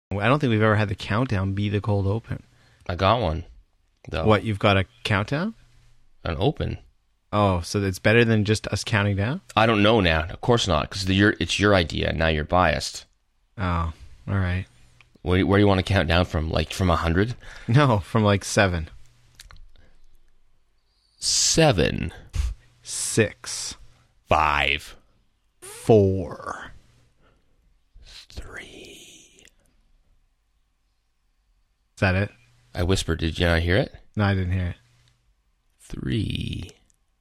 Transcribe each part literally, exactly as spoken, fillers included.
I don't think we've ever had the countdown be the cold open. I got one, though. What, you've got a countdown? An open. Oh, so it's better than just us counting down? I don't know now. Of course not, because it's your idea. Now you're biased. Oh, all right. Where, where do you want to count down from? Like from one hundred? No, from like seven. Seven. Six. Five. Four. Three. Is that it? I whispered. Did you not hear it? No, I didn't hear it. Three.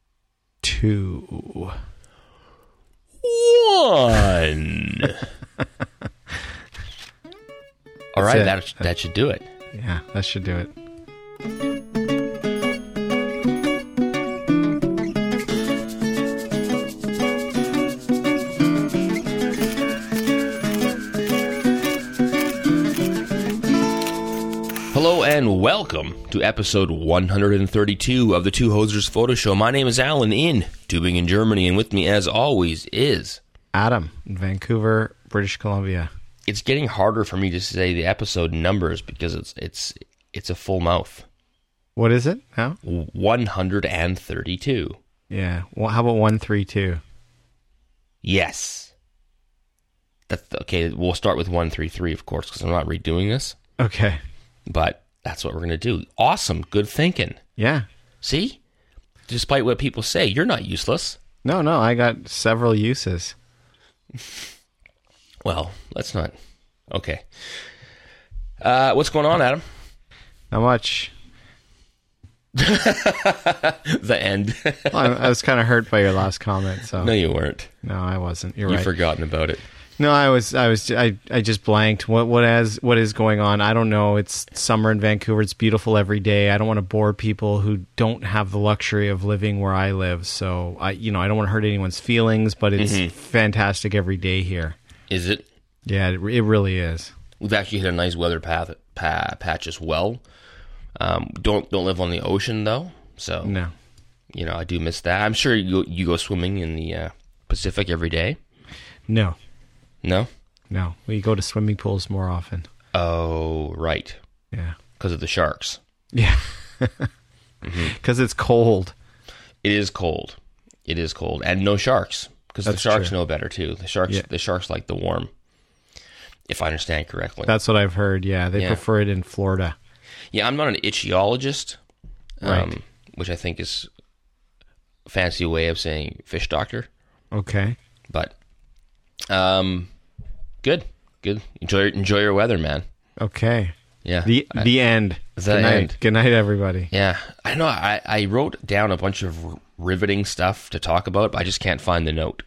Two. One. All right, that, that should do it. Yeah, that should do it. Hello and welcome to episode one hundred thirty-two of the Two Hosers Photo Show. My name is Alan in Tübingen, Germany, and with me, as always, is Adam in Vancouver, British Columbia. It's getting harder for me to say the episode numbers because it's it's it's a full mouth. What is it now? one hundred thirty-two. Yeah. Well, how about one three two? Yes. That's okay. We'll start with one three three, of course, because I'm not redoing this. Okay. But that's what we're going to do. Awesome. Good thinking. Yeah. See? Despite what people say, you're not useless. No, no, I got several uses. Well, let's not. Okay. Uh, what's going on, Adam? Not much. The end. Well, I, I was kind of hurt by your last comment, so. No, you weren't. No, I wasn't. You're You've right. forgotten about it. No, I was, I was, I, I just blanked. What, what has, what is going on? I don't know. It's summer in Vancouver. It's beautiful every day. I don't want to bore people who don't have the luxury of living where I live. So I, you know, I don't want to hurt anyone's feelings, but it's Mm-hmm. fantastic every day here. Is it? Yeah, it, it really is. We've actually hit a nice weather path, pa, patch as well. Um, don't don't live on the ocean though, so No. you know I do miss that. I'm sure you go, you go swimming in the uh, Pacific every day. No. No. No. We go to swimming pools more often. Oh, right. Yeah. Because of the sharks. Yeah. Mm-hmm. Because it's cold. It is cold. It is cold, and no sharks because the That's sharks true. know better too. The sharks, Yeah. the sharks like the warm. If I understand correctly. That's what I've heard. Yeah, they Yeah. prefer it in Florida. Yeah, I'm not an ichthyologist, um, Right. which I think is a fancy way of saying fish doctor. Okay. But, um, good, good. Enjoy, enjoy your weather, man. Okay. Yeah. The I- the end. The Good night. end. Good night, everybody. yeah. I know. I, I wrote down a bunch of r- riveting stuff to talk about, but I just can't find the note.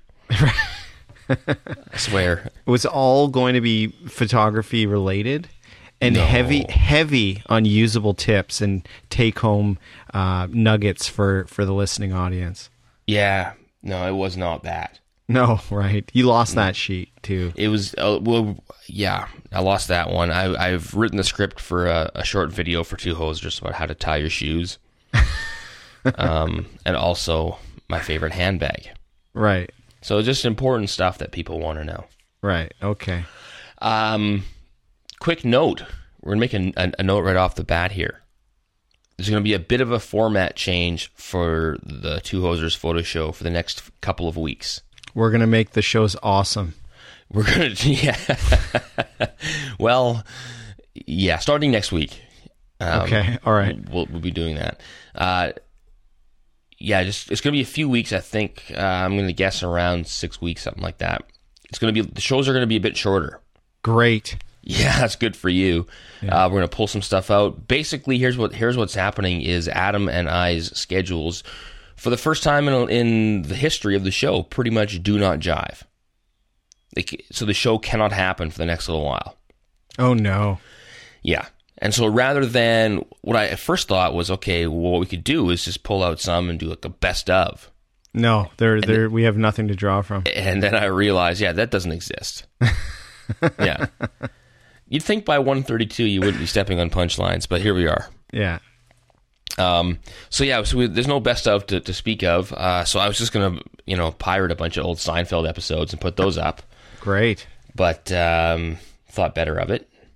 I swear. It was all going to be photography related and No. heavy heavy on usable tips and take home uh, nuggets for, for the listening audience. Yeah. No, it was not that. No, right. You lost that sheet too. It was, uh, well, yeah, I lost that one. I, I've written the script for a, a short video for Two Hosers about how to tie your shoes. um, and also my favorite handbag. Right. So just important stuff that people want to know. Right. Okay. Um, quick note. We're going to make a, a, a note right off the bat here. There's going to be a bit of a format change for the Two Hosers Photo Show for the next couple of weeks. We're going to make the shows awesome. We're going to, yeah. Well, yeah, starting next week. Um, Okay. All right. We'll, we'll be doing that. Uh, yeah, just it's going to be a few weeks, I think. Uh, I'm going to guess around six weeks, something like that. It's going to be, the shows are going to be a bit shorter. Great. Yeah, that's good for you. Yeah. Uh, we're going to pull some stuff out. Basically, here's what here's what's happening is Adam and I's schedules, for the first time in, in the history of the show, pretty much do not jive. They, so the show cannot happen for the next little while. Oh no. Yeah. And so rather than, what I at first thought was, okay, well, what we could do is just pull out some and do like a best of. No, there there we have nothing to draw from. And then I realized, yeah, that doesn't exist. Yeah. You'd think by one thirty-two you wouldn't be stepping on punchlines, but here we are. Yeah. Um, so yeah, so we, there's no best of to, to speak of. Uh, so I was just gonna, you know, pirate a bunch of old Seinfeld episodes and put those up. Great. But um, thought better of it.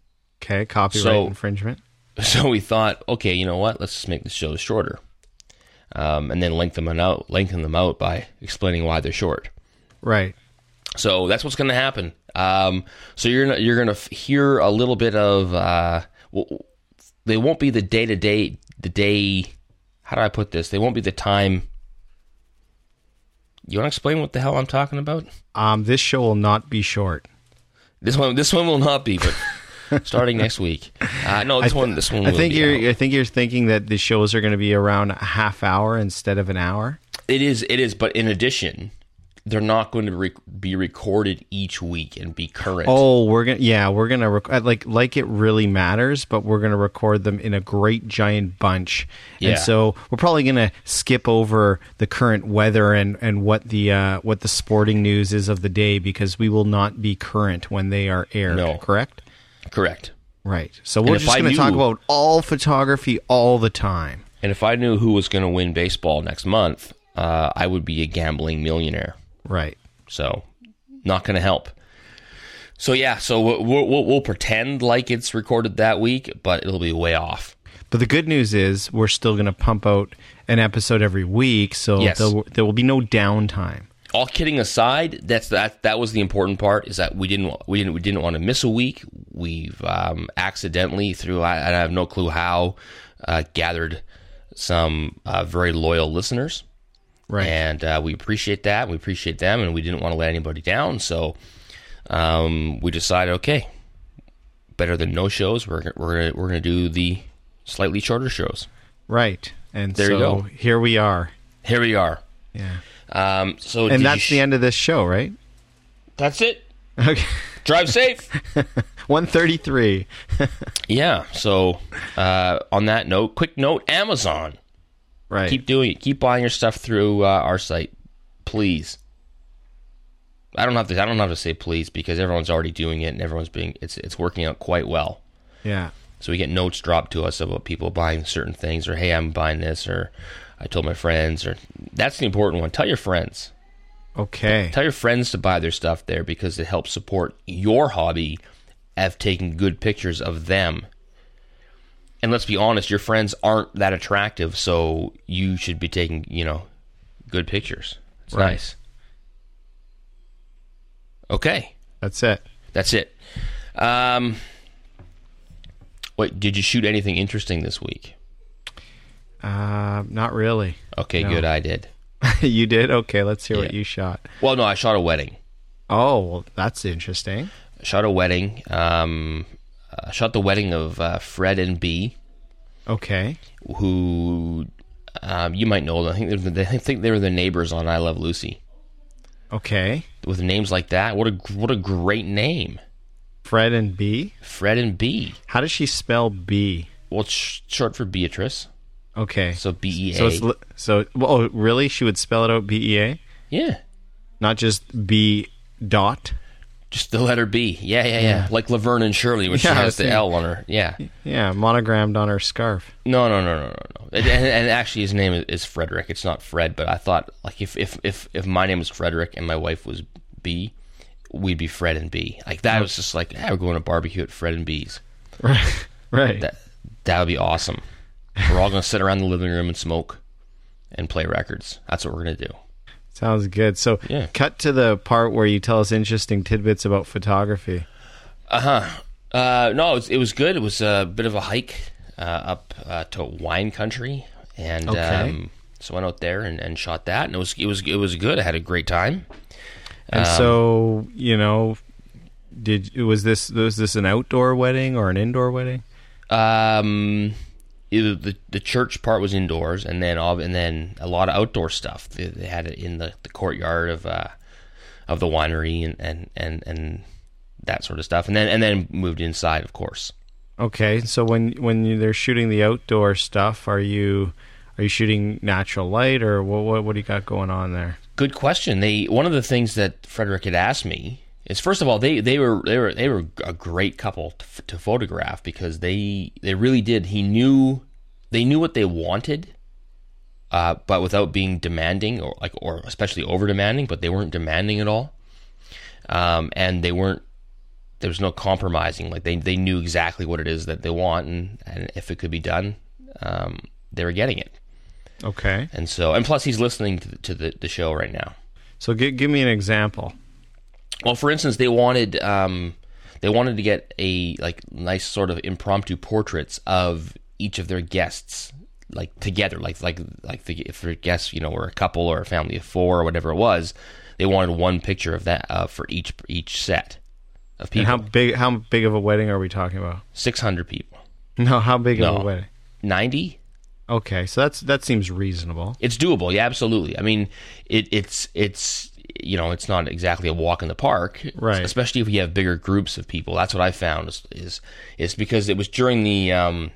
Okay, copyright So- infringement. So we thought, okay, you know what? Let's just make the shows shorter, um, and then lengthen them out, lengthen them out by explaining why they're short. Right. So that's what's going to happen. Um, so you're gonna, you're going to hear a little bit of. Uh, well, they won't be the day to day. The day. How do I put this? They won't be the time. You want to explain what the hell I'm talking about? Um, this show will not be short. This one, this one will not be, but starting next week. Uh, no, this I th- one, this one. I will think be you're. out. I think you're thinking that the shows are going to be around a half hour instead of an hour. It is, it is, but in addition, they're not going to re- be recorded each week and be current. Oh, we're gonna. Yeah, we're gonna rec- like like it really matters, but we're gonna record them in a great giant bunch. Yeah. And so we're probably gonna skip over the current weather and and what the uh, what the sporting news is of the day because we will not be current when they are aired. No. Correct. Correct. Right. So we're if just I going to talk knew- about all photography all the time. And if I knew who was going to win baseball next month, uh, I would be a gambling millionaire. Right. So, not going to help. So yeah, so we'll, we'll, we'll pretend like it's recorded that week, but it'll be way off. But the good news is we're still going to pump out an episode every week, so Yes. there, there will be no downtime. All kidding aside, that's that. That was the important part. Is that we didn't we didn't we didn't want to miss a week. We've um, accidentally through I, I have no clue how uh, gathered some uh, very loyal listeners. Right. And uh, we appreciate that. We appreciate them, and we didn't want to let anybody down. So um, we decided, okay, better than no shows. We're we're gonna, we're going to do the slightly shorter shows. Right. And There so you go. here we are. Here we are. Yeah. Um, so did And you that's sh- the end of this show, right? That's it. Okay. Drive safe. one thirty-three. Yeah. So uh, on that note, quick note: Amazon. Right. Keep doing it. Keep buying your stuff through uh, our site, please. I don't have to. I don't have to say please because everyone's already doing it and everyone's being. It's it's working out quite well. Yeah. So we get notes dropped to us about people buying certain things, or hey, I'm buying this, or I told my friends, or that's the important one. Tell your friends. Okay. Tell your friends to buy their stuff there because it helps support your hobby of taking good pictures of them. And let's be honest, your friends aren't that attractive, so you should be taking, you know, good pictures. It's Right. nice. Okay, That's it. that's it. Um, wait, did you shoot anything interesting this week? Uh, not really. Okay, No. good, I did. You did? Okay, let's hear what Yeah. you shot. Well, no, I shot a wedding. Oh, well, that's interesting. I shot a wedding. Um, I shot the wedding of uh, Fred and B. Okay. Who um, you might know. I think they're the, I think they were the neighbors on I Love Lucy. Okay. With names like that, what a what a great name, Fred and B. Fred and B. How does she spell B? Well, it's sh- short for Beatrice, Okay. so B E A. So it's li- so. Oh, really? She would spell it out B E A, yeah, not just B dot. just the letter B. Yeah, yeah, yeah. Like Laverne and Shirley, when Yeah, she I has the see. L on her. Yeah. Yeah, monogrammed on her scarf. No, no, no, no, no, no. And, and, and actually, his name is, is Frederick. It's not Fred. But I thought, like, if if if if my name was Frederick and my wife was B, we'd be Fred and B. Like that was just like, yeah, we're going to barbecue at Fred and B's. Right. Right. That that would be awesome. We're all going to sit around the living room and smoke and play records. That's what we're going to do. Sounds good. So, Yeah. cut to the part where you tell us interesting tidbits about photography. Uh-huh. Uh No, it was, it was good. It was a bit of a hike uh, up uh, to wine country, and Okay. um, so I went out there and, and shot that, and it was it was it was good. I had a great time. And Um, so, you know, did was this was this an outdoor wedding or an indoor wedding? Um, it, the the church part was indoors, and then all, and then a lot of outdoor stuff. They, they had it in the, the courtyard of uh, of the winery, and, and, and, and that sort of stuff, and then and then moved inside, of course. Okay, so when when you, they're shooting the outdoor stuff, are you are you shooting natural light or what? What, what do you got going on there? Good question. They one of the things that Frederick had asked me is, first of all, they, they were they were they were a great couple to, to photograph because they they really did. He knew they knew what they wanted, uh, but without being demanding or like or especially over demanding. But they weren't demanding at all, um, and they weren't there was no compromising. Like they they knew exactly what it is that they want, and, and if it could be done, um, they were getting it. Okay. And so, and plus, he's listening to the, to the, the show right now. So give give me an example. Well, for instance, they wanted um, they wanted to get a like nice sort of impromptu portraits of each of their guests, like together, like like like the, if their guests, you know, were a couple or a family of four or whatever it was, they wanted one picture of that uh, for each each set of people. And how big how big of a wedding are we talking about? Six hundred people. No, how big No. of a wedding? Ninety. Okay, so that's that seems reasonable. It's doable, yeah, absolutely. I mean, it, it's it's you know, it's not exactly a walk in the park, right? Especially if you have bigger groups of people. That's what I found is is, is because it was during the um,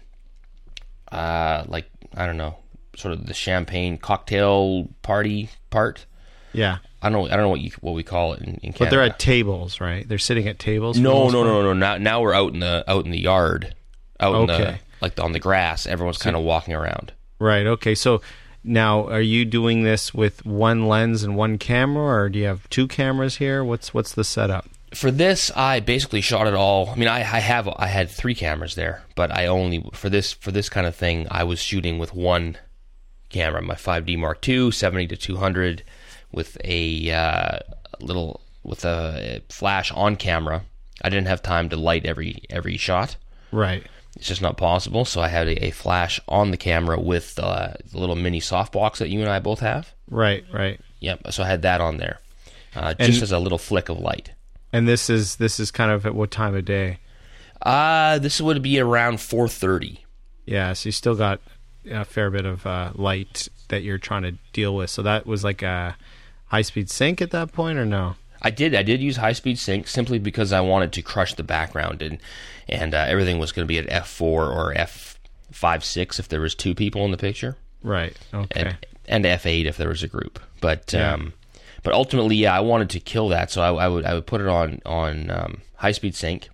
uh, like I don't know, sort of the champagne cocktail party part. Yeah, I don't know. I don't know what you what we call it in, in Canada. But they're at tables, right? They're sitting at tables. for the No, most no, part? no, no. Now now we're out in the out in the yard, out in the Okay. like on the grass. Everyone's kind of walking around. Right. Okay. So now, are you doing this with one lens and one camera, or do you have two cameras here? What's what's the setup? For this, I basically shot it all. I mean, I, I have I had three cameras there, but I only for this for this kind of thing, I was shooting with one camera, my five D Mark two, seventy to two hundred, with a uh, little with a flash on camera. I didn't have time to light every every shot. Right. It's just not possible. So I had a, a flash on the camera with uh, the little mini softbox that you and I both have. Right. Right. Yep. So I had that on there, uh, And- just as a little flick of light. And this is this is kind of at what time of day? Uh, this would be around four thirty. Yeah. So you still got a fair bit of uh, light that you're trying to deal with. So that was like a high speed sync at that point, or no? I did. I did use high speed sync simply because I wanted to crush the background, and and uh, everything was going to be at f four or f five six if there was two people in the picture, Right. Okay. and and f eight if there was a group. But Yeah. um, but ultimately, yeah, I wanted to kill that, so I, I would I would put it on on um, high speed sync,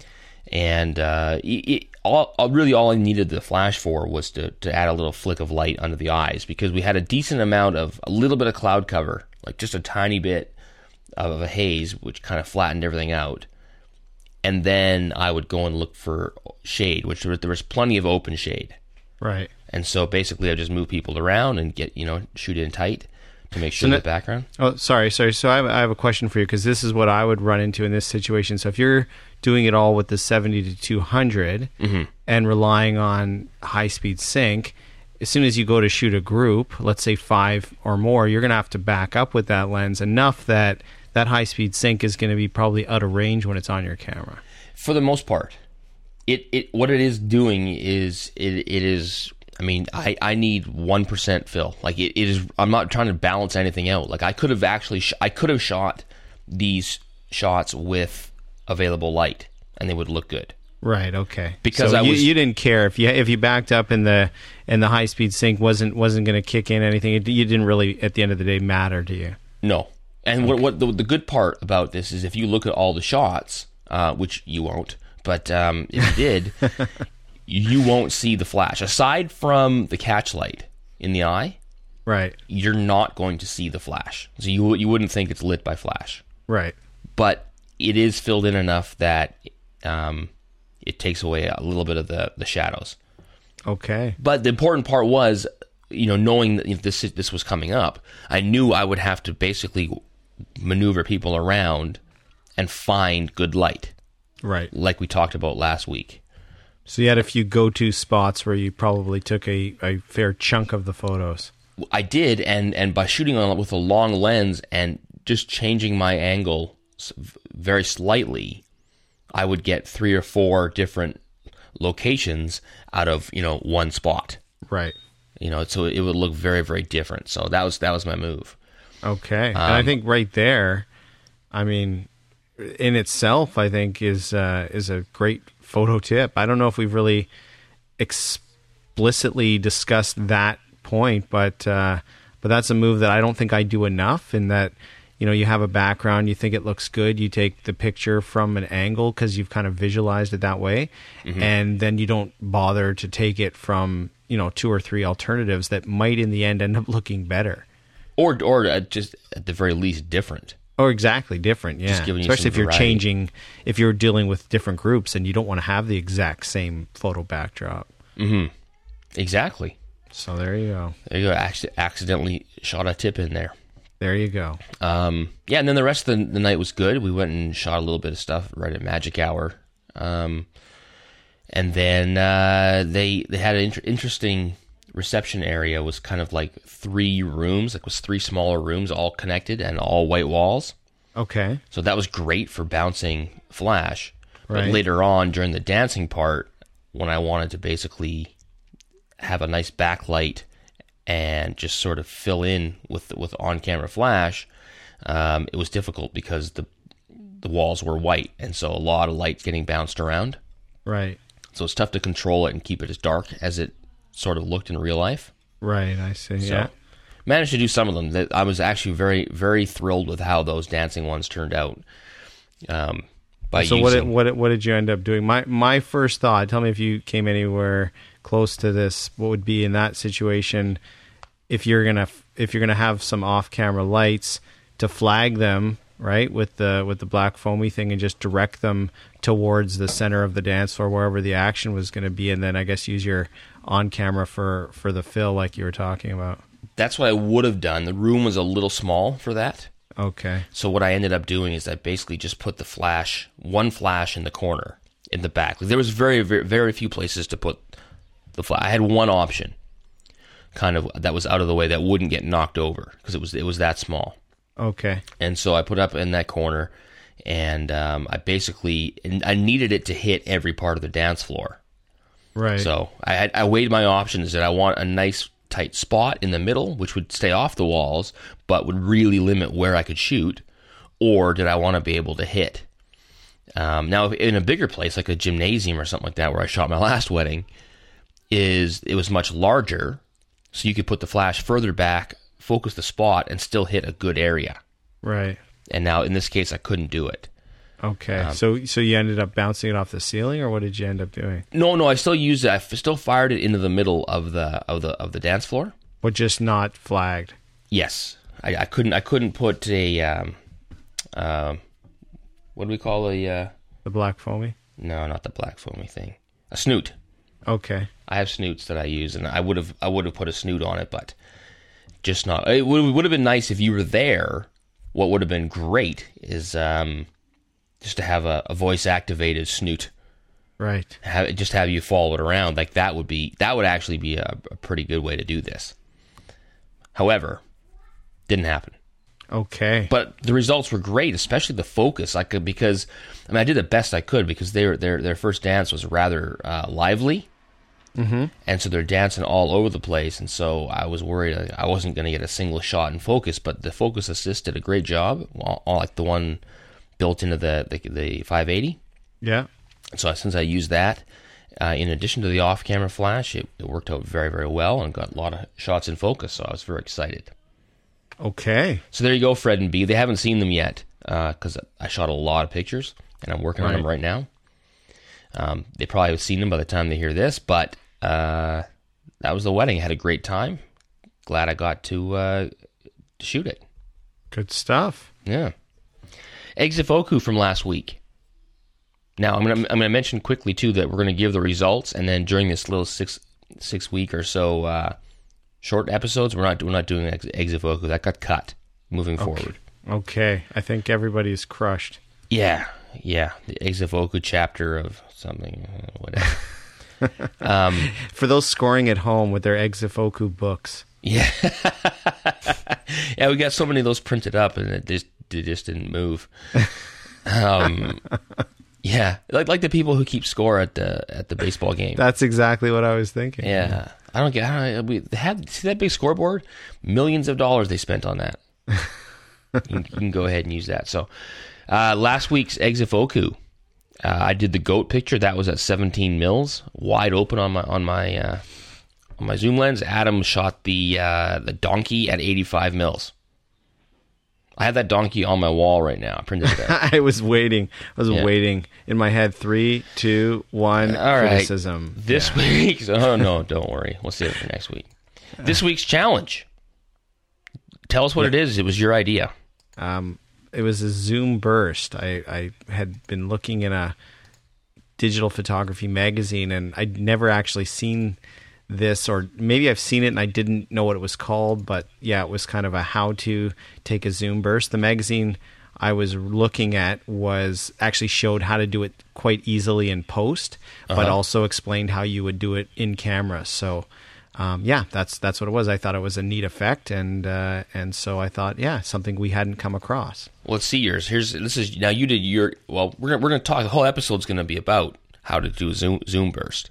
and uh, it, it, all all- really all I needed the flash for was to to add a little flick of light under the eyes, because we had a decent amount of a little bit of cloud cover, like just a tiny bit of a haze, which kind of flattened everything out. And then I would go and look for shade, which there was, there was plenty of open shade. Right. And so basically I just move people around and get, you know, shoot in tight to make sure So the no- background. Oh, sorry, sorry. So I have, I have a question for you, because this is what I would run into in this situation. So if you're doing it all with the seventy to two hundred Mhm. and relying on high speed sync, as soon as you go to shoot a group, let's say five or more, you're going to have to back up with that lens enough that that high speed sync is going to be probably out of range when it's on your camera. For the most part, it, it what it is doing is it it is. I mean, I, I need one percent fill. Like it, it is. I'm not trying to balance anything out. Like I could have actually sh- I could have shot these shots with available light, and they would look good. Right. Okay. Because so I you, was- you didn't care if you if you backed up and the and the high speed sync wasn't wasn't going to kick in anything. It, you didn't really at the end of the day matter to you. No. And what, what the, the good part about this is if you look at all the shots, uh, which you won't, but um, if you did, you won't see the flash. Aside from the catch light in the eye, Right. you're not going to see the flash. So you you wouldn't think it's lit by flash. Right. But it is filled in enough that um, it takes away a little bit of the, the shadows. Okay. But the important part was, you know, knowing that if this this was coming up, I knew I would have to basically maneuver people around and find good light, Right. like we talked about last week. So you had a few go-to spots where you probably took a, a fair chunk of the photos. I did, and, and by shooting on with a long lens and just changing my angle s- very slightly, I would get three or four different locations out of, you know, one spot. Right. You know, so it would look very, very different. So that was that was my move. Okay. and I Um, think right there, I mean, in itself, I think is uh, is a great photo tip. I don't know if we've really explicitly discussed that point, but uh, but that's a move that I don't think I do enough. In that, you know, you have a background, you think it looks good, you take the picture from an angle because you've kind of visualized it that way, and then you don't bother to take it from, you know, two or three alternatives that might in the end end up looking better. Or or uh, just at the very least different. Oh, exactly. Different, yeah. Just giving you Especially some if you're variety. changing, if you're dealing with different groups and you don't want to have the exact same photo backdrop. Mm-hmm. Exactly. So there you go. There you go. Acc- accidentally shot a tip in there. There you go. Um, yeah, and then the rest of the, the night was good. We went and shot a little bit of stuff right at Magic Hour. Um, and then uh, they they had an inter- interesting reception area. It was kind of like three rooms, like it was three smaller rooms all connected and all white walls. Okay. So that was great for bouncing flash. But Right. later on during the dancing part, when I wanted to basically have a nice backlight and just sort of fill in with with on-camera flash, um, it was difficult because the the walls were white, and so a lot of light getting bounced around. Right. So it's tough to control it and keep it as dark as it sort of looked in real life. Right. I see. So Yeah. managed to do some of them. That I was actually very very thrilled with how those dancing ones turned out. Um, by So using, what did, what did, what did you end up doing? My my first thought. Tell me if you came anywhere close to this. What would be in that situation if you're gonna if you're gonna have some off camera lights to flag them right with the with the black foamy thing and just direct them towards the center of the dance floor wherever the action was going to be, and then I guess use your on camera for for the fill like you were talking about. That's what I would have done. The room was a little small for that. Okay. So what I ended up doing is I basically just put the flash, one flash in the corner, in the back. There was very, very, very few places to put the flash. I had one option, kind of that was out of the way that wouldn't get knocked over because it was it was that small. Okay. And so I put up in that corner, and um, I basically and I needed it to hit every part of the dance floor. Right. So I had, I weighed my options that I want a nice tight spot in the middle, which would stay off the walls, but would really limit where I could shoot, or did I want to be able to hit? Um, now, in a bigger place, like a gymnasium or something like that, where I shot my last wedding, is it was much larger, so you could put the flash further back, focus the spot, and still hit a good area. Right. And now, in this case, I couldn't do it. Okay. Um, so so you ended up bouncing it off the ceiling, or what did you end up doing? No, no, I still used it. I f- still fired it into the middle of the of the of the dance floor. But just not flagged. Yes, I, I couldn't. I couldn't put a um, um, what do we call a? Uh, The black foamy? no, not the black foamy thing. A snoot. Okay. I have snoots that I use, and I would have. I would have put a snoot on it, but just not. It would, would have been nice if you were there. What would have been great is um, just to have a, a voice activated snoot. Right. Have just have you follow it around. Like that would be. That would actually be a, a pretty good way to do this. However, didn't happen. Okay. But the results were great, especially the focus. Like because I mean, I did the best I could because their their their first dance was rather uh, lively, Mm-hmm. and so they're dancing all over the place. And so I was worried I wasn't going to get a single shot in focus. But the focus assist did a great job, all, all like the one built into the the, the five eighty. Yeah. And so since I used that, uh, in addition to the off-camera flash, it, it worked out very very well and got a lot of shots in focus. So I was very excited. Okay. So there you go, Fred and B. They haven't seen them yet because uh, I shot a lot of pictures and I'm working on them Right. right now. Um, they probably have seen them by the time they hear this, but uh, that was the wedding. I had a great time. Glad I got to, uh, to shoot it. Good stuff. Yeah. Exifoku from last week. Now I'm gonna I'm gonna mention quickly too that we're gonna give the results, and then during this little six six week or so uh, short episodes, we're not we're not doing Ex- Exifoku. That got cut. Moving forward. Okay. I think everybody's crushed. Yeah, yeah. The Exifoku chapter of something, uh, whatever. um, For those scoring at home with their Exifoku books. yeah, yeah. We got so many of those printed up, and it just it just didn't move. Um, yeah, like like the people who keep score at the at the baseball game. That's exactly what I was thinking. Yeah, I don't get. I don't, we they have see that big scoreboard. Millions of dollars they spent on that. you, can, you can go ahead and use that. So, uh, last week's Exifoku. Uh, I did the goat picture. That was at seventeen mils, wide open on my on my uh, on my zoom lens. Adam shot the uh, the donkey at eighty-five mils. I have that donkey on my wall right now. I printed it out. I was waiting. I was Yeah. waiting in my head. Three, two, one. All right. Criticism. This Yeah. week's oh no, don't worry. We'll save it for next week. This week's challenge. Tell us what it is. It was your idea. Um, it was a Zoom burst. I, I had been looking in a digital photography magazine, and I'd never actually seen this, or maybe I've seen it and I didn't know what it was called, but yeah, it was kind of a how to take a zoom burst. The magazine I was looking at was actually showed how to do it quite easily in post, uh-huh. but also explained how you would do it in camera. So um, yeah, that's that's what it was. I thought it was a neat effect, and uh, and so I thought, yeah, something we hadn't come across. Well, let's see yours. Here's this is now you did your well. We're gonna, we're going to talk. The whole episode's going to be about how to do a zoom zoom burst.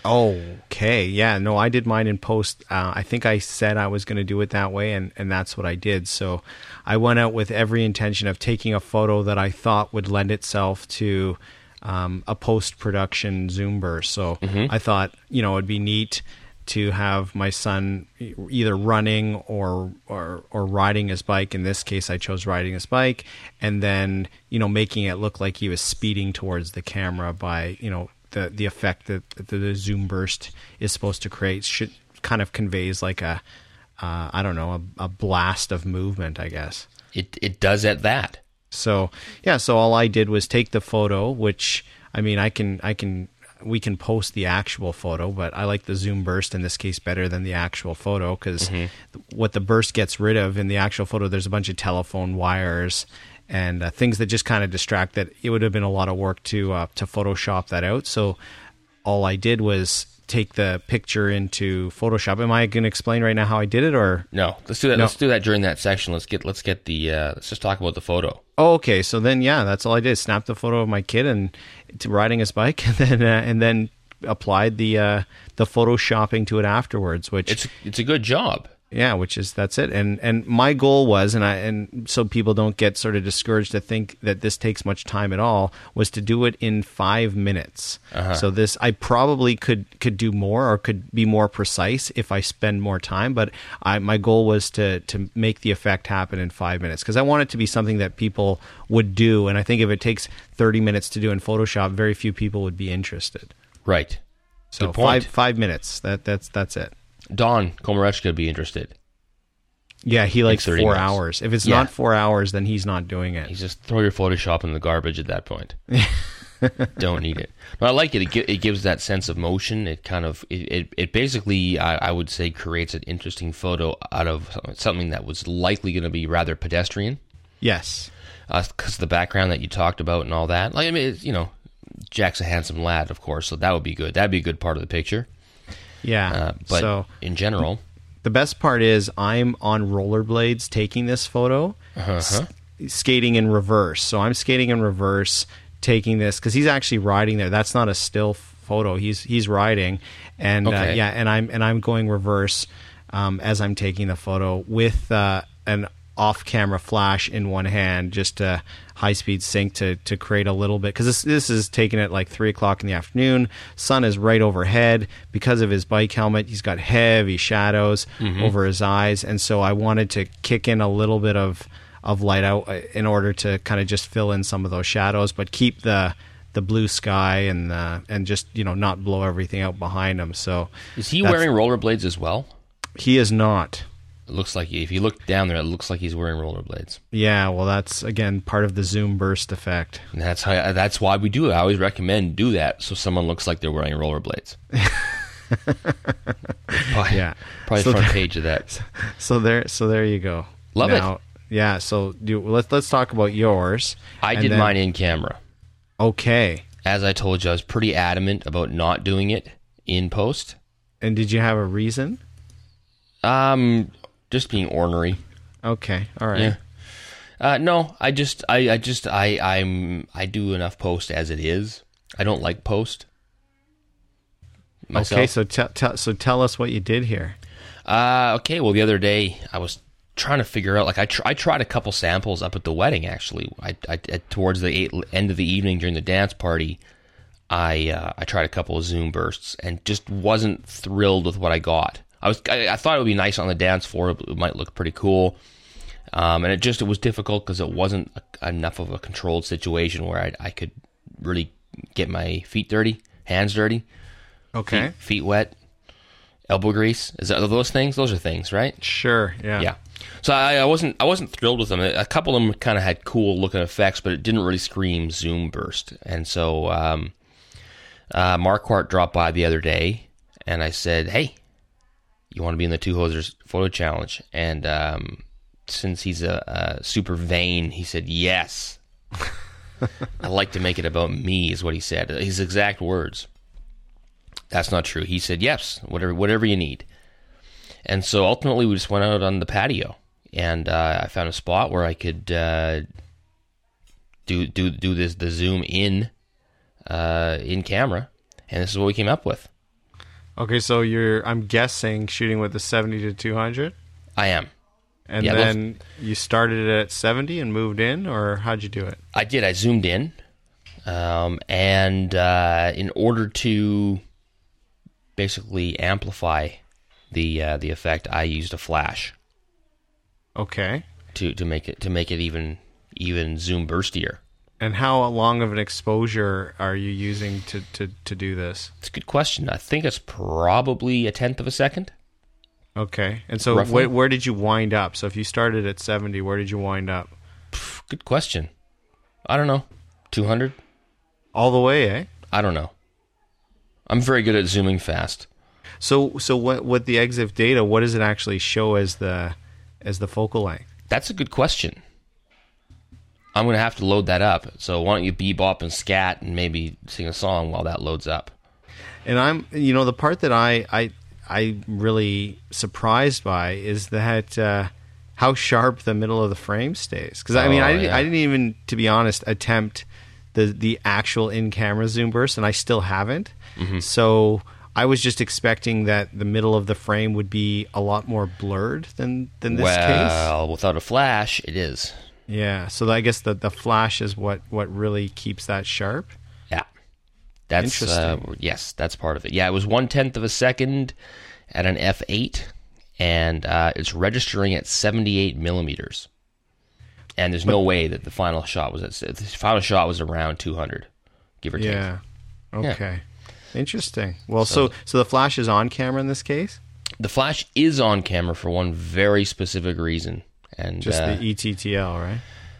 Okay, yeah, no, I did mine in post. Uh, I think I said I was going to do it that way, and, and that's what I did. So I went out with every intention of taking a photo that I thought would lend itself to um, a post-production zoom burst. So mm-hmm. I thought, you know, it'd be neat to have my son either running or, or or riding his bike. In this case, I chose riding his bike, and then, you know, making it look like he was speeding towards the camera by, you know, the the effect that the, the zoom burst is supposed to create should kind of conveys like a uh, I don't know a, a blast of movement, I guess. It it does at that. So yeah, so all I did was take the photo, which I mean I can I can we can post the actual photo, but I like the zoom burst in this case better than the actual photo, because mm-hmm. what the burst gets rid of in the actual photo, there's a bunch of telephone wires and uh, things that just kind of distract. That it would have been a lot of work to uh, to Photoshop that out. So all I did was take the picture into Photoshop. Am I going to explain right now how I did it, or no? Let's do that. No. Let's do that during that section. Let's get let's get the uh, let's just talk about the photo. Oh, okay. So then, yeah, that's all I did. Snapped the photo of my kid and to riding his bike, and then uh, and then applied the uh, the Photoshopping to it afterwards. Which it's it's a good job. Yeah, which is that's it. And and my goal was, and I and so people don't get sort of discouraged to think that this takes much time at all, was to do it in five minutes. Uh-huh. So this I probably could could do more or could be more precise if I spend more time. But I my goal was to to make the effect happen in five minutes, because I want it to be something that people would do. And I think if it takes thirty minutes to do in Photoshop, very few people would be interested. Right. So five five minutes. That that's that's it. Don Komarechka would be interested. Yeah, he likes four minutes. hours. If it's yeah. not four hours, then he's not doing it. He's just throw your Photoshop in the garbage at that point. Don't need it. No, I like it. It, gi- it gives that sense of motion. It kind of, it, it, it basically, I, I would say, creates an interesting photo out of something that was likely going to be rather pedestrian. Yes. Because uh, the background that you talked about and all that. Like, I mean, it's, you know, Jack's a handsome lad, of course, so that would be good. That'd be a good part of the picture. Yeah. Uh, but so, in general, the best part is I'm on rollerblades taking this photo, uh-huh. s- skating in reverse. So I'm skating in reverse, taking this, because he's actually riding there. That's not a still photo. He's he's riding, and okay. uh, yeah, and I'm and I'm going reverse um, as I'm taking the photo with uh, an off-camera flash in one hand, just a high-speed sync to to create a little bit, because this this is taken at like three o'clock in the afternoon. Sun is right overhead. Because of his bike helmet, he's got heavy shadows mm-hmm. over his eyes, and so I wanted to kick in a little bit of of light out in order to kind of just fill in some of those shadows, but keep the the blue sky and the, and just, you know, not blow everything out behind him. So is he wearing rollerblades as well? He is not. It looks like, if you look down there, it looks like he's wearing rollerblades. Yeah, well, that's, again, part of the zoom burst effect. And that's how. That's why we do it. I always recommend do that so someone looks like they're wearing rollerblades. probably, yeah, probably so front there, page of that. So there, so there you go. Love now, it. Yeah. So do, let's let's talk about yours. I did then, mine in camera. Okay. As I told you, I was pretty adamant about not doing it in post. And did you have a reason? Um. Just being ornery. Okay, all right. Yeah. Uh, no, I just, I, I just, I, I'm, I do enough post as it is. I don't like post. Myself. Okay, so tell, tell, so tell us what you did here. Uh, okay. Well, the other day I was trying to figure out, like, I, tr- I tried a couple samples up at the wedding. Actually, I, I at, towards the eight, end of the evening during the dance party, I, uh, I tried a couple of zoom bursts and just wasn't thrilled with what I got. I was I, I thought it would be nice on the dance floor. It might look pretty cool, um, and it just it was difficult because it wasn't a, enough of a controlled situation where I, I could really get my feet dirty, hands dirty, okay, feet, feet wet, elbow grease. Is that are those things? Those are things, right? Sure. Yeah. Yeah. So I, I wasn't I wasn't thrilled with them. A couple of them kind of had cool looking effects, but it didn't really scream zoom burst. And so um, uh, Marquardt dropped by the other day, and I said, "Hey, you want to be in the Two Hosers photo challenge?" And um, since he's a, a super vain, he said yes. I like to make it about me, is what he said. His exact words. That's not true. He said yes, whatever whatever you need. And so ultimately, we just went out on the patio, and uh, I found a spot where I could uh, do do do this the zoom in uh, in camera, and this is what we came up with. Okay, so you're, I'm guessing, shooting with the seventy to two hundred? I am. And yeah, then you started it at seventy and moved in, or how'd you do it? I did. I zoomed in, um, and uh, in order to basically amplify the uh, the effect, I used a flash. Okay. To to make it to make it even even zoom burstier. And how long of an exposure are you using to, to, to do this? It's a good question. I think it's probably a tenth of a second. Okay. And so wh- where did you wind up? So if you started at seventy, where did you wind up? Good question. I don't know. two hundred? All the way, eh? I don't know. I'm very good at zooming fast. So so what with the EXIF data, what does it actually show as the as the focal length? That's a good question. I'm going to have to load that up. So why don't you bebop and scat and maybe sing a song while that loads up? And I'm, you know, the part that I I I'm really surprised by is that uh, how sharp the middle of the frame stays. Because I mean, Oh, I didn't, yeah. I didn't even, to be honest, attempt the the actual in-camera zoom burst, and I still haven't. Mm-hmm. So I was just expecting that the middle of the frame would be a lot more blurred than than this case. Well, without a flash, it is. Yeah. So I guess the the flash is what what really keeps that sharp. Yeah. That's uh, Interesting. yes, that's part of it. Yeah, it was one tenth of a second at an f eight, and uh, it's registering at seventy-eight millimeters. And there's no way that the final shot was at the final shot was around two hundred, give or take. Yeah. Okay. Interesting. Well, so, So- so the flash is on camera in this case. The flash is on camera for one very specific reason, and Just uh, the E T T L, right?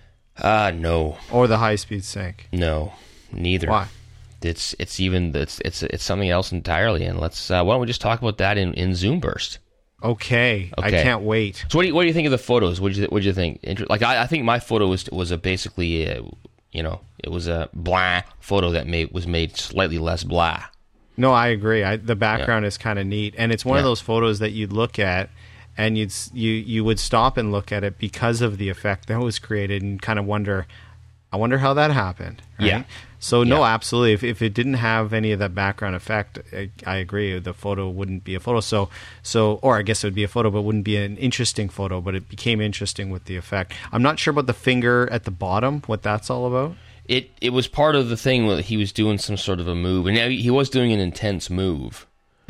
uh no, Or the high speed sync. no, neither. Why? It's it's even it's it's it's something else entirely. And let's uh, why don't we just talk about that in in Zoom Burst? Okay. I Okay. can't wait. So what do you, what do you think of the photos? What do you what do you think? Inter- Like I, I think my photo was was a basically a, you know it was a blah photo that made was made slightly less blah. No, I agree. I, the background is kind of neat, and it's one of Yeah. those photos that you'd look at, and you'd s- you you would stop and look at it because of the effect that was created, and kind of wonder, I wonder how that happened. Right? Yeah. So no, Yeah. absolutely. If if it didn't have any of that background effect, I, I agree. The photo wouldn't be a photo. So so, or I guess it would be a photo, but wouldn't be an interesting photo. But it became interesting with the effect. I'm not sure about the finger at the bottom. What that's all about. It it was part of the thing where he was doing some sort of a move, and now he was doing an intense move,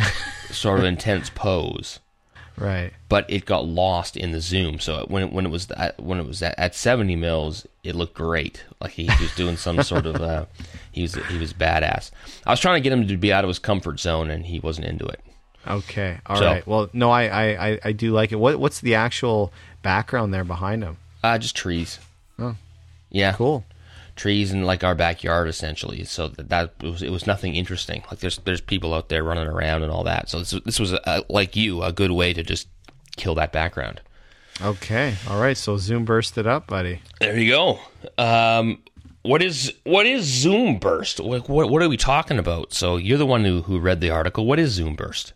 sort of intense pose. Right. But it got lost in the zoom. So when it, when it was at, when it was at, at seventy mils, it looked great. Like he was doing some sort of uh, he was he was badass. I was trying to get him to be out of his comfort zone, and he wasn't into it. Okay. All right. So- Well, no, I, I, I, I do like it. What what's the actual background there behind him? Uh, just trees. Oh, Yeah, cool. trees in like our backyard essentially. So that, that was it was nothing interesting. Like there's there's people out there running around and all that. So this this was a, like you a good way to just kill that background. Okay. All right. So zoom burst it up, buddy. There you go. Um, what is what is Zoom Burst? What, what what are we talking about? So you're the one who who read the article. What is Zoom Burst?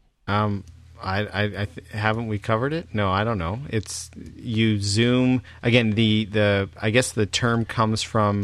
Um, I, I, I th- haven't we covered it? No, I don't know. It's you zoom again. The the I guess the term comes from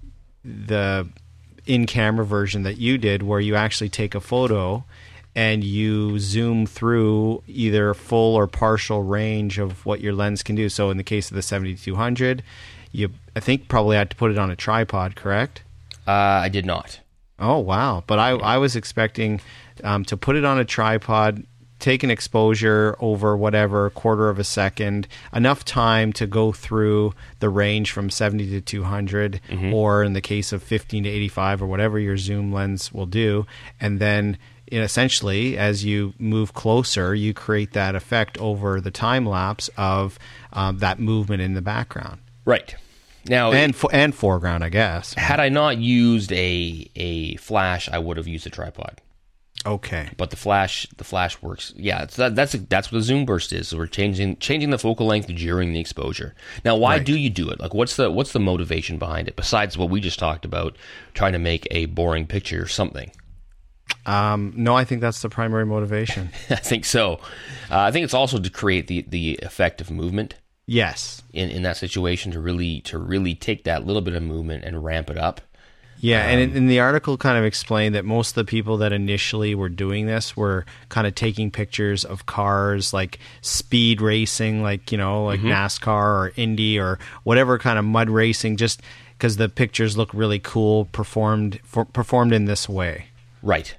the in-camera version that you did, where you actually take a photo and you zoom through either full or partial range of what your lens can do. So in the case of the seventy-two hundred, you I think probably had to put it on a tripod, correct? Uh, I did not. Oh wow! But I I was expecting um, to put it on a tripod, take an exposure over whatever quarter of a second, enough time to go through the range from seventy to two hundred, or in the case of fifteen to eighty-five or whatever your zoom lens will do, and then essentially, as you move closer, you create that effect over the time lapse of um, that movement in the background. Right. Now, and fo- and foreground, I guess. Had I not used a a flash, I would have used a tripod. Okay. But the flash the flash works. Yeah, it's that, that's that's what a zoom burst is. So we're changing changing the focal length during the exposure. Now, why Right. do you do it? Like, what's the what's the motivation behind it besides what we just talked about, trying to make a boring picture or something? Um, no, I think that's the primary motivation. I think so. Uh, I think it's also to create the the effect of movement. Yes. In, in that situation, to really to really take that little bit of movement and ramp it up. Yeah, Um, and in, in the article kind of explained that most of the people that initially were doing this were kind of taking pictures of cars, like speed racing, like, you know, like NASCAR or Indy or whatever kind of mud racing, just because the pictures look really cool, performed for, performed in this way. Right.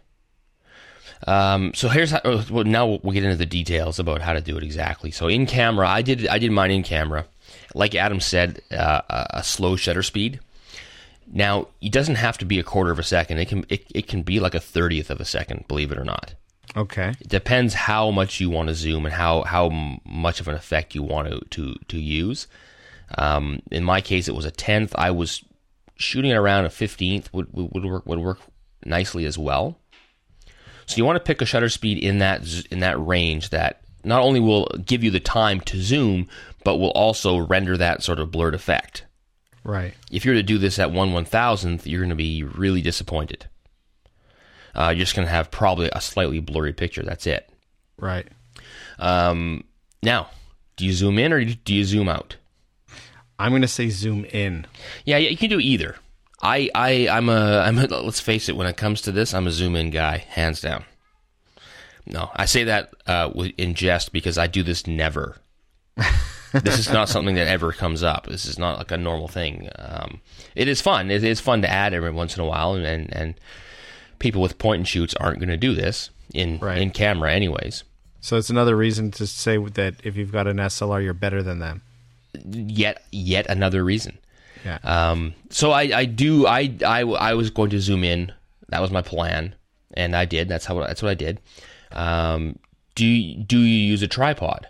Um, so here's how. Well, now we'll get into the details about how to do it exactly. So in camera, I did I did mine in camera, like Adam said, uh, a a slow shutter speed. Now it doesn't have to be a quarter of a second. It can it, it can be like a thirtieth of a second. Believe it or not. Okay. It depends how much you want to zoom and how how m- much of an effect you want to to to use. Um, in my case, it was a tenth. I was shooting it around a fifteenth. Would would would work would work nicely as well. So you want to pick a shutter speed in that z- in that range that not only will give you the time to zoom, but will also render that sort of blurred effect. Right. If you're to do this at one one thousandth, you're going to be really disappointed. Uh, you're just going to have probably a slightly blurry picture. That's it. Right. Um, now, do you zoom in or do you zoom out? I'm going to say zoom in. Yeah, yeah, you can do either. I, I, I'm a, I'm a, let's face it, when it comes to this, I'm a zoom in guy, hands down. No, I say that uh, in jest because I do this never. This is not something that ever comes up. This is not like a normal thing. Um, it is fun. It is fun to add every once in a while, and, and, and people with point and shoots aren't going to do this in Right. in camera anyways. So it's another reason to say that if you've got an S L R, you're better than them. Yet, yet another reason. Yeah. Um, so I, I do, I, I, I was going to zoom in. That was my plan, and I did. That's how. That's what I did. Um, do you, do you use a tripod?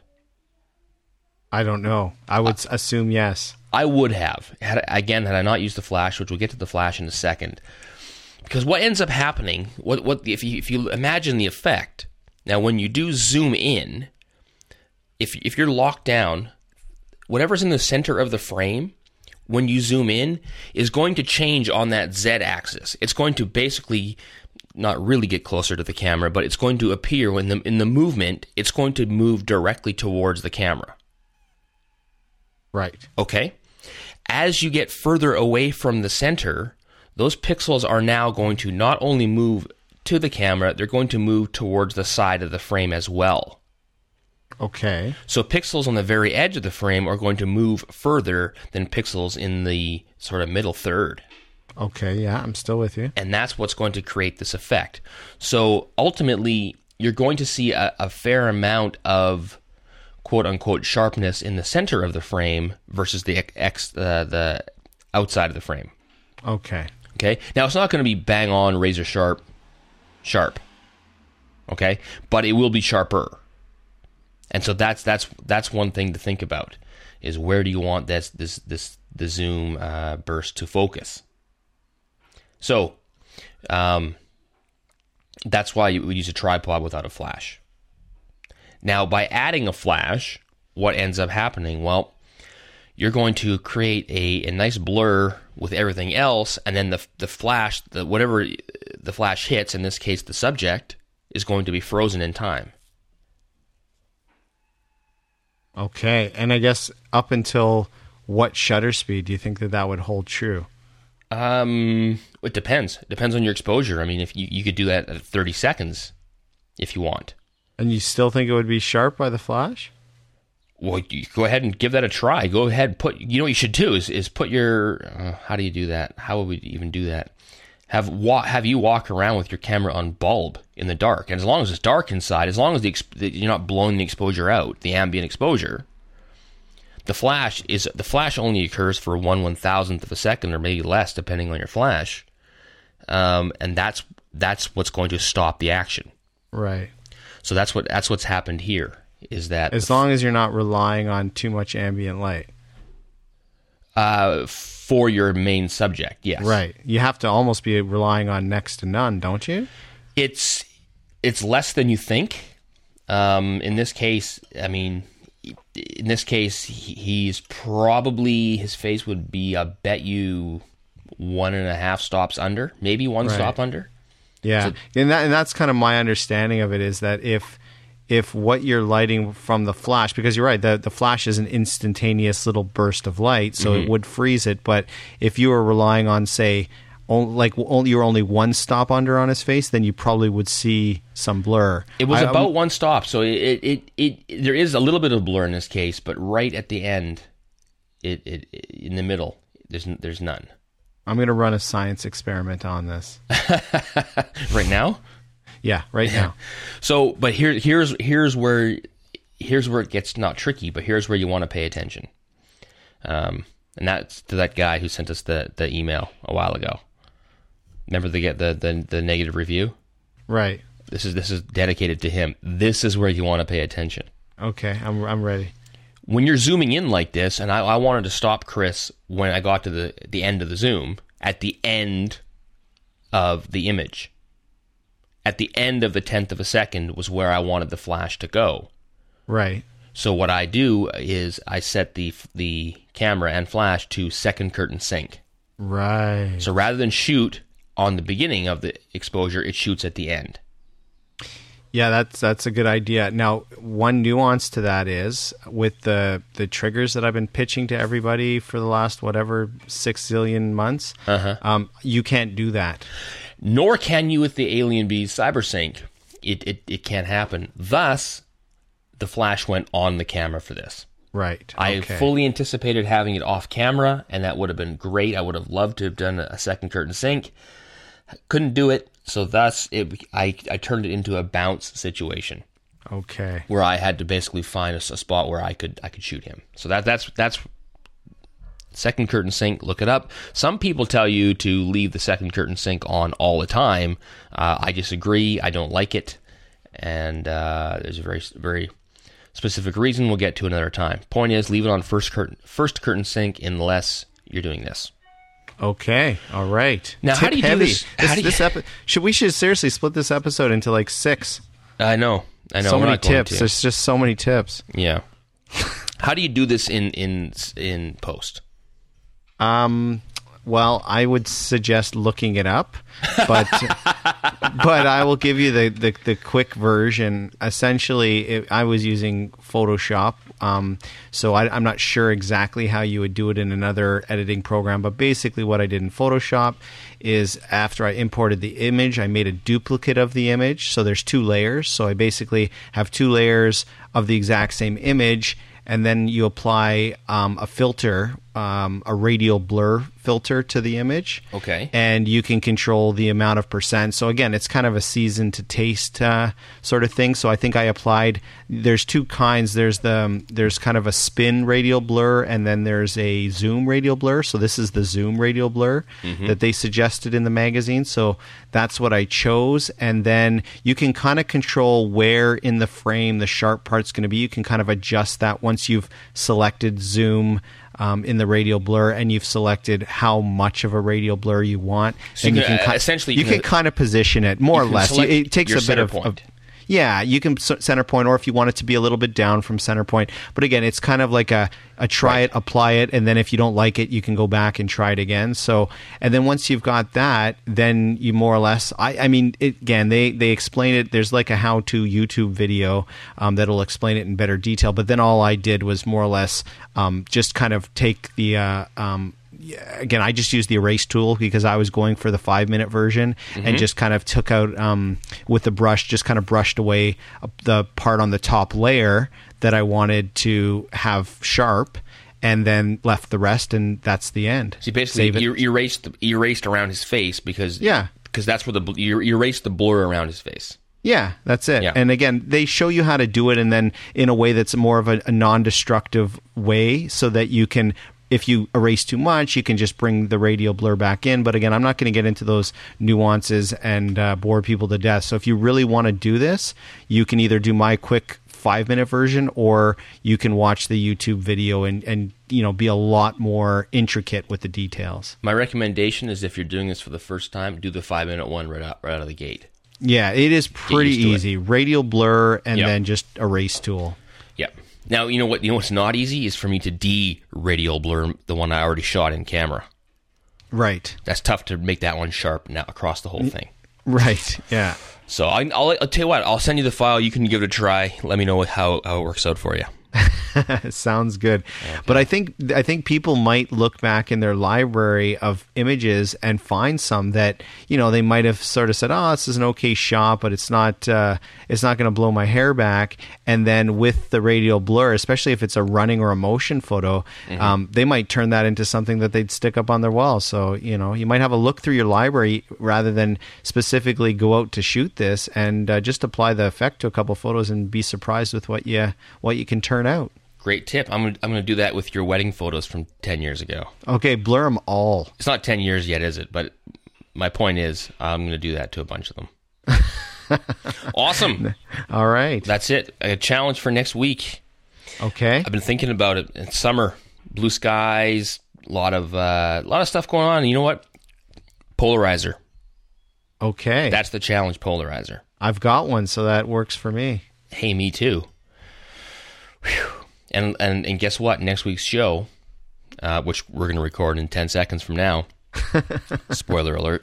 I don't know. I would s assume yes. I would have. Had, again, had I not used the flash, which we'll get to the flash in a second. Because what ends up happening, what what if you if you imagine the effect, now when you do zoom in, if if you're locked down, whatever's in the center of the frame, when you zoom in, is going to change on that Z-axis. It's going to basically not really get closer to the camera, but it's going to appear when the in the movement, it's going to move directly towards the camera. Right. Okay? As you get further away from the center, those pixels are now going to not only move to the camera, they're going to move towards the side of the frame as well. Okay. So pixels on the very edge of the frame are going to move further than pixels in the sort of middle third. Okay, yeah, I'm still with you. And that's what's going to create this effect. So ultimately, you're going to see a, a fair amount of quote-unquote sharpness in the center of the frame versus the ex, uh, the outside of the frame. Okay. Okay? Now, it's not going to be bang-on, razor-sharp, sharp. Okay? But it will be sharper. And so that's that's that's one thing to think about, is where do you want this this this the zoom uh, burst to focus. So, um, that's why you would use a tripod without a flash. Now, by adding a flash, what ends up happening? Well, you're going to create a, a nice blur with everything else, and then the the flash, the whatever the flash hits, in this case the subject, is going to be frozen in time. Okay, and I guess up until what shutter speed do you think that that would hold true? Um, it depends. It depends on your exposure. I mean, if you, you could do that at thirty seconds, if you want. And you still think it would be sharp by the flash? Well, you go ahead and give that a try. Go ahead, put. You know what you should do is is put your. Uh, how do you do that? How would we even do that? Have wa- have you walk around with your camera on bulb in the dark, and as long as it's dark inside, as long as the exp- you're not blowing the exposure out, the ambient exposure. The flash is the flash only occurs for one one thousandth of a second, or maybe less, depending on your flash, um, and that's that's what's going to stop the action. Right. So that's what that's what's happened here. Is that as long as you're not relying on too much ambient light? Uh, for your main subject, yes. Right. You have to almost be relying on next to none, don't you? It's it's less than you think. Um, in this case, I mean, in this case, he's probably, his face would be, I bet you, one and a half stops under, maybe one right. stop under. Yeah, so, and that and that's kind of my understanding of it, is that if if what you're lighting from the flash, because you're right, the the flash is an instantaneous little burst of light, so mm-hmm. it would freeze it. But if you were relying on, say, only, like only you're only one stop under on his face, then you probably would see some blur. It was I, about um, one stop, so it, it it it there is a little bit of blur in this case, but right at the end, it it, it in the middle, there's there's none. I'm going to run a science experiment on this. Right now? Yeah, right now. So, but here, here's here's where here's where it gets not tricky, but here's where you want to pay attention. Um, and that's to that guy who sent us the, the email a while ago. Remember the get the, the the negative review? Right. This is this is dedicated to him. This is where you want to pay attention. Okay, I'm I'm ready. When you're zooming in like this, and I, I wanted to stop Chris when I got to the the end of the zoom, at the end of the image. At the end of the tenth of a second was where I wanted the flash to go. Right. So what I do is I set the the camera and flash to second curtain sync. Right. So rather than shoot on the beginning of the exposure, it shoots at the end. Yeah, that's that's a good idea. Now, one nuance to that is with the the triggers that I've been pitching to everybody for the last whatever six zillion months, uh-huh. um, you can't do that. Nor can you with the AlienBees CyberSync. It, it it can't happen. Thus, the flash went on the camera for this. Right. I okay. fully anticipated having it off camera, and that would have been great. I would have loved to have done a second curtain sync. Couldn't do it, so thus it I, I turned it into a bounce situation. Okay. Where I had to basically find a, a spot where I could I could shoot him. So that that's that's second curtain sync. Look it up. Some people tell you to leave the second curtain sync on all the time. Uh, I disagree. I don't like it, and uh, there's a very very specific reason we'll get to another time. Point is, leave it on first curtain first curtain sync unless you're doing this. Okay, all right. Now, Tip how do you heavy. do this? this, How do you... this epi- should we should seriously split this episode into like six? I know, I know. So we're many not going tips. to. There's just so many tips. Yeah. How do you do this in in in post? Um. Well, I would suggest looking it up, but but I will give you the, the, the quick version. Essentially, it, I was using Photoshop, um, so I, I'm not sure exactly how you would do it in another editing program. But basically, what I did in Photoshop is after I imported the image, I made a duplicate of the image. So there's two layers. So I basically have two layers of the exact same image. And then you apply um, a filter, um, a radial blur filter to the image. Okay. And you can control the amount of percent. So again, it's kind of a season to taste uh, sort of thing. So I think I applied, there's two kinds. There's the there's kind of a spin radial blur, and then there's a zoom radial blur. So this is the zoom radial blur mm-hmm. that they suggested in the magazine. So that's what I chose. And then you can kind of control where in the frame the sharp part's going to be. You can kind of adjust that once you've selected zoom um, in the radial blur, and you've selected how much of a radial blur you want. So and you you can, can uh, ki- essentially you you can, can kind of position it more or less. You, it takes a bit of, of yeah, you can center point, or if you want it to be a little bit down from center point. But again, it's kind of like a, a try right. it, apply it, and then if you don't like it, you can go back and try it again. So, and then once you've got that, then you more or less, I, I mean, it, again, they, they explain it. There's like a how-to YouTube video um, that'll explain it in better detail. But then all I did was more or less um, just kind of take the... Uh, um, Again, I just used the erase tool because I was going for the five minute version mm-hmm. and just kind of took out um, with the brush, just kind of brushed away the part on the top layer that I wanted to have sharp, and then left the rest, and that's the end. See, basically, you erased you erased around his face because yeah, because that's where the you erased the blur around his face. Yeah, that's it. Yeah. And again, they show you how to do it, and then in a way that's more of a, a non-destructive way, so that you can if you erase too much, you can just bring the radial blur back in. But again, I'm not going to get into those nuances and uh, bore people to death. So if you really want to do this, you can either do my quick five-minute version, or you can watch the YouTube video and, and you know be a lot more intricate with the details. My recommendation is if you're doing this for the first time, do the five-minute one right out, right out of the gate. Yeah, it is pretty easy. It. Radial blur and yep. then just erase tool. Yep. Now, you know what? You know what's not easy is for me to de-radial blur the one I already shot in camera. Right. That's tough to make that one sharp now across the whole thing. Right. Yeah. So I, I'll, I'll tell you what. I'll send you the file. You can give it a try. Let me know how, how it works out for you. Sounds good. Okay. But I think I think people might look back in their library of images and find some that, you know, they might have sort of said, oh, this is an okay shot, but it's not uh, it's not going to blow my hair back. And then with the radial blur, especially if it's a running or a motion photo, mm-hmm. um, they might turn that into something that they'd stick up on their wall. So, you know, you might have a look through your library rather than specifically go out to shoot this, and uh, just apply the effect to a couple photos and be surprised with what you what you can turn out. Great tip. I'm gonna, I'm going to do that with your wedding photos from ten years ago. Okay, blur them all. It's not ten years yet, is it? But my point is, I'm going to do that to a bunch of them. Awesome. All right. That's it. A challenge for next week. Okay. I've been thinking about it. It's summer, blue skies, a lot of uh, a lot of stuff going on. And you know what? Polarizer. Okay. That's the challenge, polarizer. I've got one, so that works for me. Hey, me too. Whew. And, and and guess what? Next week's show, uh, which we're going to record in ten seconds from now, spoiler alert,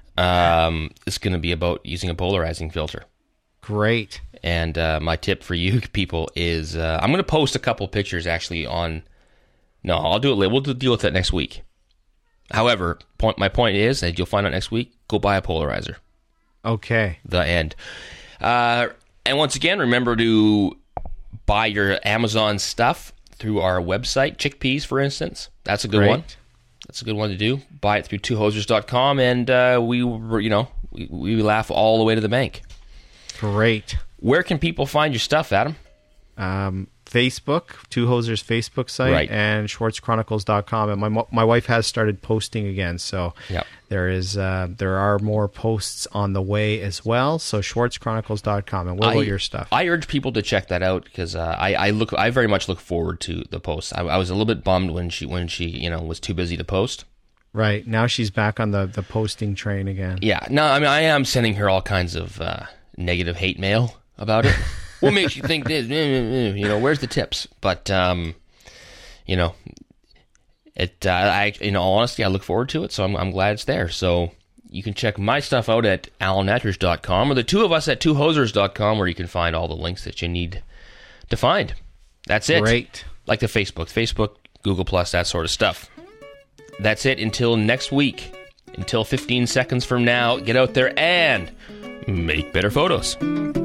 um, is going to be about using a polarizing filter. Great. And uh, my tip for you people is uh, I'm going to post a couple pictures actually on... No, I'll do it later. We'll deal with that next week. However, point, my point is that you'll find out next week, go buy a polarizer. Okay. The end. Uh, and once again, remember to... buy your Amazon stuff through our website, Chickpeas, for instance. That's a good Great. one. That's a good one to do. Buy it through two hosers dot com, and uh, we, were, you know, we, we laugh all the way to the bank. Great. Where can people find your stuff, Adam? Um, Facebook, Two Hosers Facebook site, right. and Schwartz Chronicles dot com. And my my wife has started posting again, so yep. there is uh, there are more posts on the way as well. So Schwartz Chronicles dot com. And what about your stuff? I urge people to check that out because uh, I, I look I very much look forward to the posts. I, I was a little bit bummed when she when she you know was too busy to post. Right, now she's back on the, the posting train again. Yeah, no, I mean I am sending her all kinds of uh, negative hate mail about it. What makes you think this? You know, where's the tips? But um, you know, it. Uh, I, in all honesty, I look forward to it, so I'm, I'm glad it's there. So you can check my stuff out at alan attridge dot com or the two of us at two hosers dot com, where you can find all the links that you need to find. That's it. Great. Like the Facebook, Facebook, Google Plus, that sort of stuff. That's it. Until next week. Until fifteen seconds from now. Get out there and make better photos.